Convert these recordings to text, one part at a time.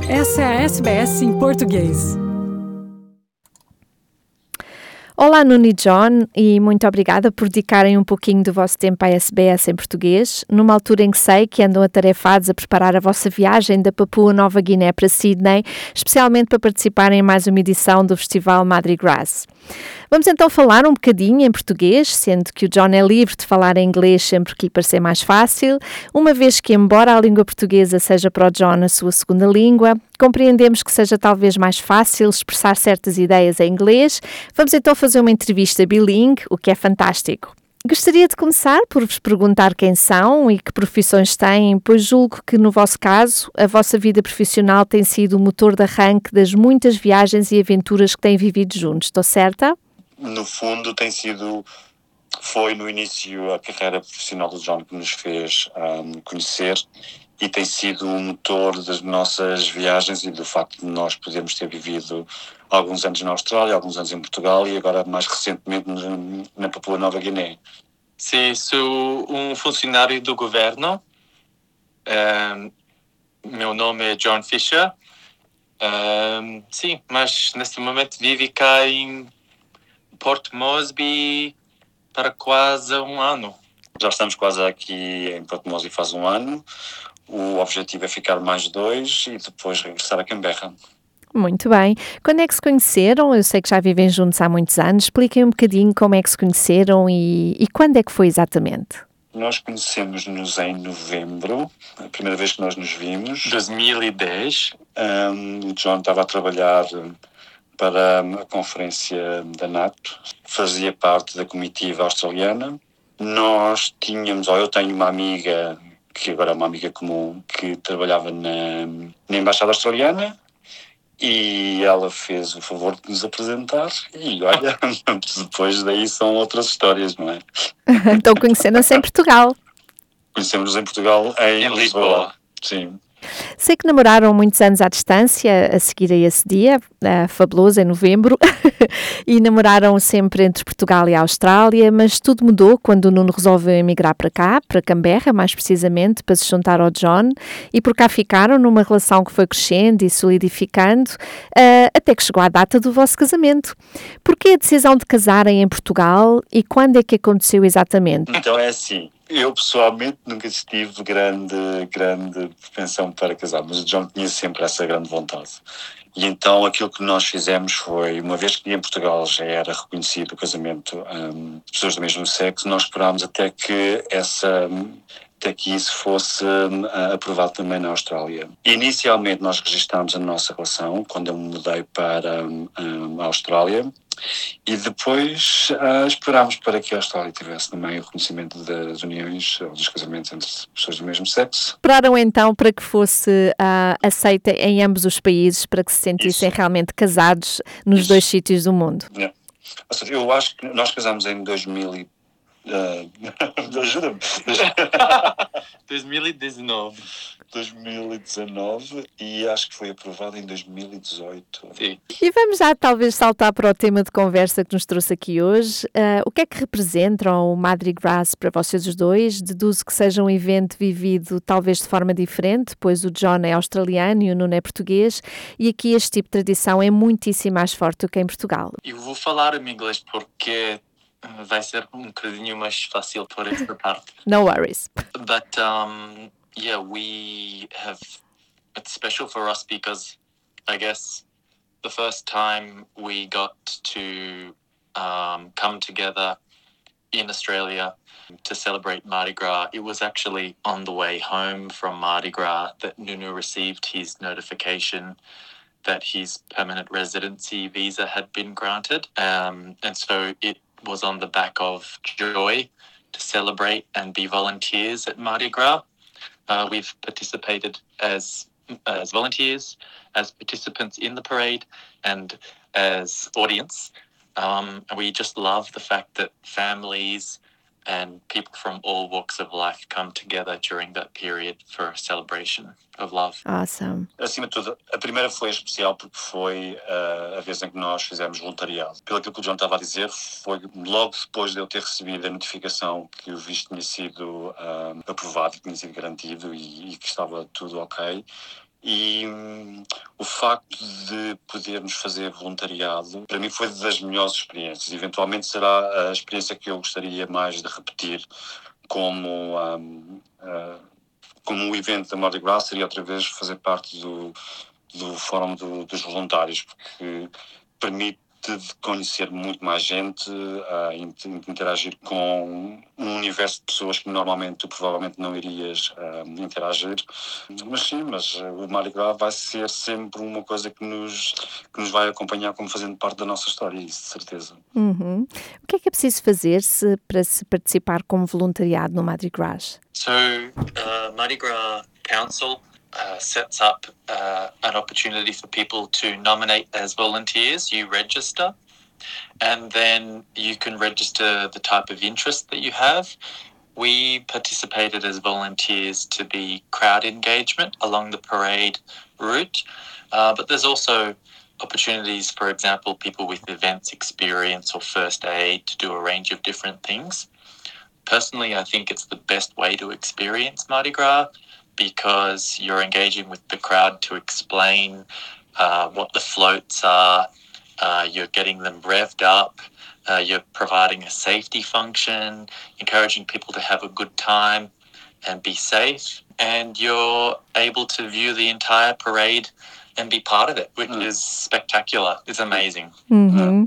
Essa é a SBS em português. Olá, Nuno e John, e muito obrigada por dedicarem um pouquinho do vosso tempo à SBS em português, numa altura em que sei que andam atarefados a preparar a vossa viagem da Papua Nova Guiné para Sydney, especialmente para participarem em mais uma edição do Festival Mardi Gras. Vamos então falar um bocadinho em português, sendo que o John é livre de falar em inglês sempre que lhe parecer mais fácil, uma vez que, embora a língua portuguesa seja para o John a sua segunda língua, compreendemos que seja talvez mais fácil expressar certas ideias em inglês. Vamos então fazer uma entrevista bilingue, o que é fantástico. Gostaria de começar por vos perguntar quem são e que profissões têm, pois julgo que, no vosso caso, a vossa vida profissional tem sido o motor de arranque das muitas viagens e aventuras que têm vivido juntos. Estou certa? No fundo, foi no início a carreira profissional do John que nos fez conhecer e tem sido o motor das nossas viagens e do facto de nós podermos ter vivido alguns anos na Austrália, alguns anos em Portugal e agora mais recentemente na Papua Nova Guiné. Sim, sou um funcionário do governo. Meu nome é John Fisher. Sim, mas neste momento vivo cá em Port Moresby para quase um ano. Já estamos quase aqui em Port Moresby faz um ano. O objetivo é ficar mais 2 e depois regressar a Canberra. Muito bem. Quando é que se conheceram? Eu sei que já vivem juntos há muitos anos. Expliquem um bocadinho como é que se conheceram e quando é que foi exatamente? Nós conhecemos-nos em novembro, a primeira vez que nós nos vimos. 2010. O John estava a trabalhar para a conferência da NATO, fazia parte da comitiva australiana. Eu tenho uma amiga, que agora é uma amiga comum, que trabalhava na Embaixada Australiana e ela fez o favor de nos apresentar e olha, depois daí são outras histórias, não é? Então conheceram-se em Portugal. Conhecemos-nos em Portugal, em Lisboa. Sim. Sei que namoraram muitos anos à distância, a seguir a esse dia, fabuloso, em novembro, e namoraram sempre entre Portugal e a Austrália, mas tudo mudou quando o Nuno resolveu emigrar para cá, para Canberra, mais precisamente, para se juntar ao John, e por cá ficaram numa relação que foi crescendo e solidificando, até que chegou à data do vosso casamento. Porquê a decisão de casarem em Portugal e quando é que aconteceu exatamente? Então é assim. Eu, pessoalmente, nunca tive grande propensão para casar, mas o John tinha sempre essa grande vontade. E então aquilo que nós fizemos foi, uma vez que em Portugal já era reconhecido o casamento de pessoas do mesmo sexo, nós esperámos até que isso fosse aprovado também na Austrália. Inicialmente nós registámos a nossa relação quando eu me mudei para a Austrália. E depois esperámos para que a Austrália tivesse também o reconhecimento das uniões ou dos casamentos entre pessoas do mesmo sexo. Esperaram então para que fosse aceita em ambos os países, para que se sentissem realmente casados nos dois sítios do mundo? Yeah. Ou seja, eu acho que nós casámos em 2000 ajuda-me. 2019. 2019 e acho que foi aprovado em 2018. Sim. E vamos já talvez saltar para o tema de conversa que nos trouxe aqui hoje. O que é que representam o Mardi Gras para vocês os dois? Deduzo que seja um evento vivido talvez de forma diferente, pois o John é australiano e o Nuno é português, e aqui este tipo de tradição é muitíssimo mais forte do que em Portugal. Eu vou falar em inglês porque vai ser um bocadinho mais fácil por esta parte. No worries. But yeah, it's special for us because I guess the first time we got to come together in Australia to celebrate Mardi Gras, it was actually on the way home from Mardi Gras that Nuno received his notification that his permanent residency visa had been granted. And so it was on the back of joy to celebrate and be volunteers at Mardi Gras. We've participated as volunteers, as participants in the parade, and as audience. And we just love the fact that families and people from all walks of life come together during that period for a celebration of love. Awesome. Acima de tudo, a primeira foi especial porque foi a vez em que nós fizemos voluntariado. Pelo que o John estava a dizer, foi logo depois de eu ter recebido a notificação que o visto tinha sido aprovado, que tinha sido garantido e que estava tudo ok. E o facto de podermos fazer voluntariado, para mim foi das melhores experiências. Eventualmente será a experiência que eu gostaria mais de repetir como o evento da Mardi Gras, seria outra vez fazer parte do Fórum dos Voluntários, porque permite de conhecer muito mais gente, interagir com um universo de pessoas que normalmente tu provavelmente não irias interagir. Mas sim, o Mardi Gras vai ser sempre uma coisa que nos vai acompanhar como fazendo parte da nossa história, isso de certeza. Uhum. O que é preciso fazer para se participar como voluntariado no Mardi Gras? So, Mardi Gras Council sets up an opportunity for people to nominate as volunteers. You register, and then you can register the type of interest that you have. We participated as volunteers to be crowd engagement along the parade route, but there's also opportunities, for example, people with events experience or first aid to do a range of different things. Personally, I think it's the best way to experience Mardi Gras because you're engaging with the crowd to explain what the floats are, you're getting them revved up, you're providing a safety function, encouraging people to have a good time and be safe, and you're able to view the entire parade and be part of it, which is spectacular. It's amazing. Uhum.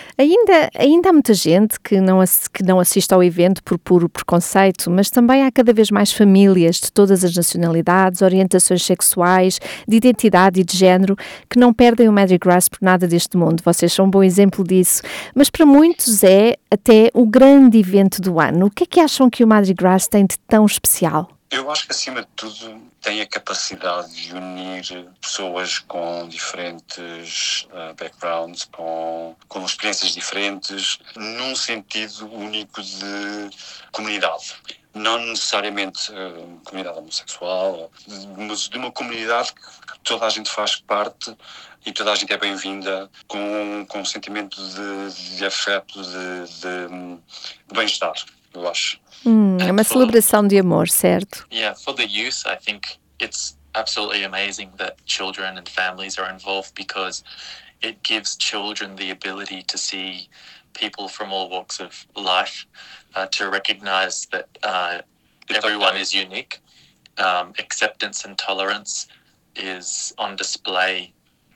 Ainda há muita gente que não assiste ao evento por puro preconceito, mas também há cada vez mais famílias de todas as nacionalidades, orientações sexuais, de identidade e de género, que não perdem o Mardi Gras por nada deste mundo. Vocês são um bom exemplo disso. Mas para muitos é até o grande evento do ano. O que é que acham que o Mardi Gras tem de tão especial? Eu acho que, acima de tudo, tem a capacidade de unir pessoas com diferentes backgrounds, com experiências diferentes, num sentido único de comunidade. Não necessariamente comunidade homossexual, mas de uma comunidade que toda a gente faz parte e toda a gente é bem-vinda, com um sentimento de afeto, de bem-estar, eu acho. É uma celebração de amor, certo? Yeah, for the youth, I think it's absolutely amazing that children and families are involved because it gives children the ability to see people from all walks of life, to recognize that everyone is unique. Acceptance and tolerance is on display,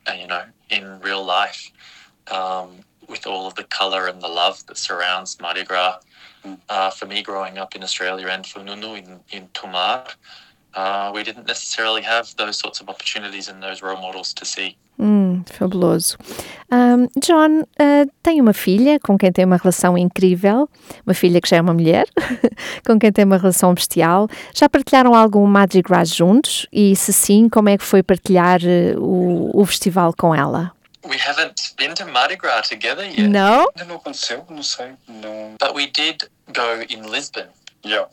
in real life, with all of the color and the love that surrounds Mardi Gras. For me, growing up in Australia and for Nunu in Tomar, we didn't necessarily have those sorts of opportunities and those role models to see. Fabuloso. John tem uma filha com quem tem uma relação incrível, uma filha que já é uma mulher, com quem tem uma relação bestial. Já partilharam algum Mardi Gras juntos? E se sim, como é que foi partilhar o festival com ela? We haven't been to Mardi Gras together yet. No? Ainda não aconteceu, não sei. Não. But we did go in Lisbon. Yeah.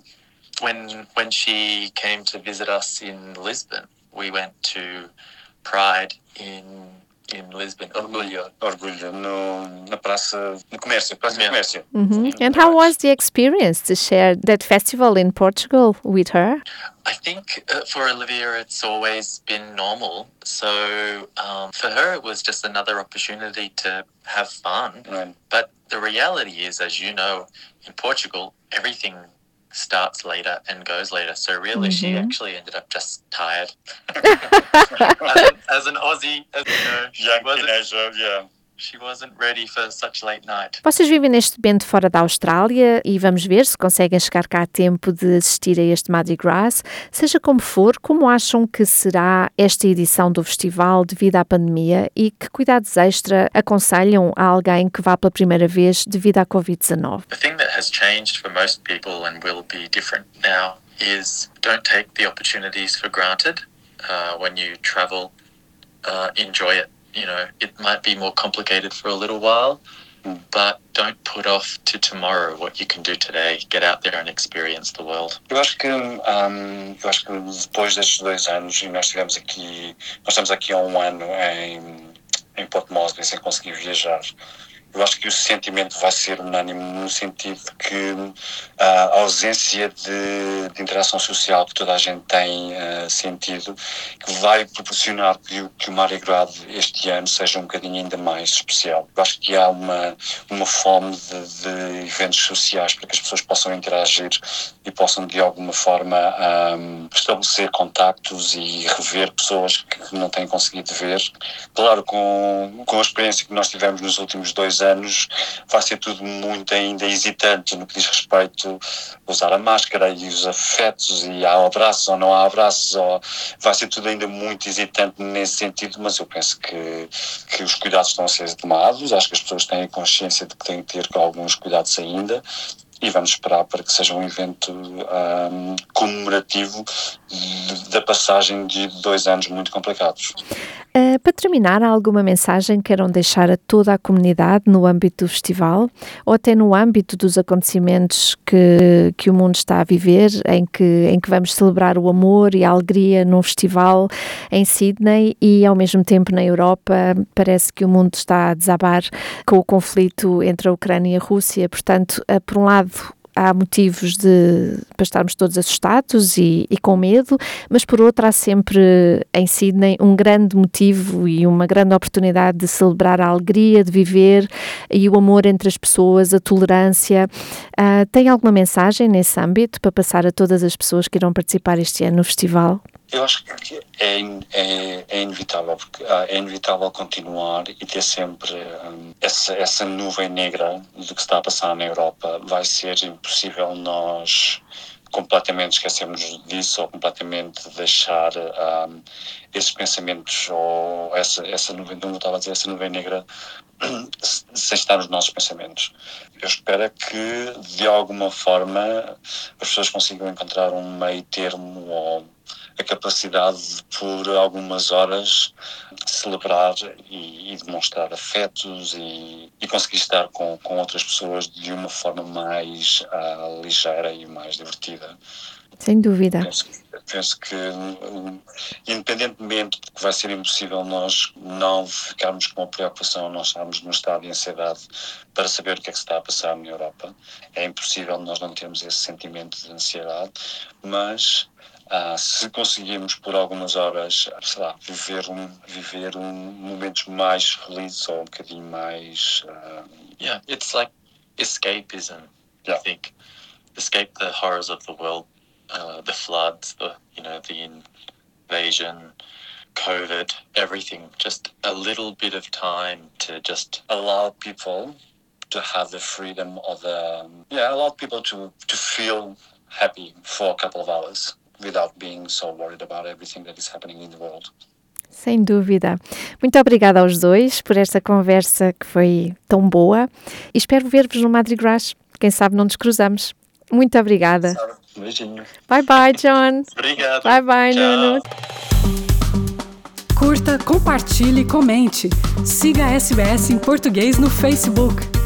When she came to visit us in Lisbon, we went to Pride in Lisbon, Orgulho. Orgulho, na Praça do Comércio. Praça do Comércio. And how was the experience to share that festival in Portugal with her? I think for Olivia, it's always been normal. So for her, it was just another opportunity to have fun. Right. But the reality is, as you know, in Portugal, everything starts later and goes later. So really, she actually ended up just tired. as an Aussie, she wasn't ready for such late night. Vocês vivem neste momento fora da Austrália e vamos ver se conseguem chegar cá a tempo de assistir a este Mardi Gras. Seja como for, como acham que será esta edição do festival devido à pandemia e que cuidados extra aconselham a alguém que vá pela primeira vez devido à Covid-19? The thing that has changed for most people and will be different now is don't take the opportunities for granted. When you travel, enjoy it. It might be more complicated for a little while, but don't put off to tomorrow what you can do today. Get out there and experience the world. Eu acho que depois destes 2 anos, e nós estamos aqui há um ano em Port Moresby sem conseguir viajar, eu acho que o sentimento vai ser unânime no sentido que a ausência de interação social que toda a gente tem sentido, que vai proporcionar que o Mardi Gras este ano seja um bocadinho ainda mais especial. Eu acho que há uma fome de eventos sociais para que as pessoas possam interagir e possam de alguma forma estabelecer contactos e rever pessoas que não têm conseguido ver. Claro, com a experiência que nós tivemos nos últimos 2 anos, vai ser tudo muito ainda hesitante no que diz respeito a usar a máscara e os afetos e há abraços ou não há abraços, vai ser tudo ainda muito hesitante nesse sentido, mas eu penso que os cuidados estão a ser tomados, acho que as pessoas têm a consciência de que têm que ter alguns cuidados ainda, e vamos esperar para que seja um evento comemorativo da passagem de 2 anos muito complicados. Para terminar, há alguma mensagem que queiram deixar a toda a comunidade no âmbito do festival ou até no âmbito dos acontecimentos que o mundo está a viver, em que vamos celebrar o amor e a alegria num festival em Sydney e ao mesmo tempo na Europa parece que o mundo está a desabar com o conflito entre a Ucrânia e a Rússia. Portanto, por um lado, há motivos para estarmos todos assustados e com medo, mas por outro há sempre em Sydney um grande motivo e uma grande oportunidade de celebrar a alegria de viver e o amor entre as pessoas, a tolerância. Tem alguma mensagem nesse âmbito para passar a todas as pessoas que irão participar este ano no festival? Eu acho que é inevitável, porque é inevitável continuar e ter sempre essa nuvem negra do que se está a passar na Europa. Vai ser impossível nós completamente esquecermos disso ou completamente deixar esses pensamentos ou essa nuvem, não estava a dizer, essa nuvem negra sem estar nos nossos pensamentos. Eu espero que de alguma forma as pessoas consigam encontrar um meio termo ou a capacidade de, por algumas horas, celebrar e demonstrar afetos e conseguir estar com outras pessoas de uma forma mais ligeira e mais divertida. Sem dúvida. Penso que, independentemente de que vai ser impossível nós não ficarmos com a preocupação, nós estarmos no estado de ansiedade para saber o que é que se está a passar na Europa, é impossível nós não termos esse sentimento de ansiedade, mas se conseguirmos por algumas horas, sei lá, viver momentos mais felizes ou um bocadinho mais... Yeah, it's like escapism, I think. Escape the horrors of the world, the floods, the invasion, COVID, everything. Just a little bit of time to just allow people to have the freedom of allow people to feel happy for a couple of hours without being so worried about everything that is happening in the world. Sem dúvida. Muito obrigada aos dois por esta conversa que foi tão boa e espero ver-vos no Mardi Gras. Quem sabe não nos cruzamos. Muito obrigada. Um beijinho. Bye bye, John. Obrigado. Bye bye, Tchau. Nuno. Curta, compartilhe e comente. Siga a SBS em português no Facebook.